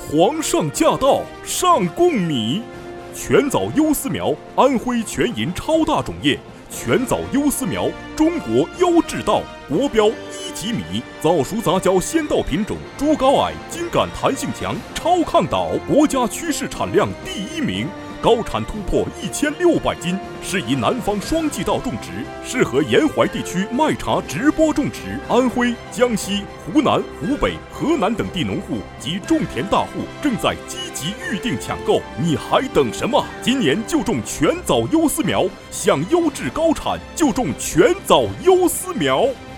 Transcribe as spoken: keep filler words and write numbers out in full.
皇上驾到，上贡米。全枣优思苗，安徽全银超大种业。全枣优思苗，中国优质稻，国标一级米，早熟杂交先稻品种，株高矮，茎秆弹性强，超抗倒，国家趋势产量第一名。高产突破一千六百斤，适宜南方双季稻种植，适合沿淮地区麦茶直播种植。安徽、江西、湖南、湖北、河南等地农户及种田大户正在积极预定抢购，你还等什么？今年就种全枣优思苗，想优质高产就种全枣优思苗。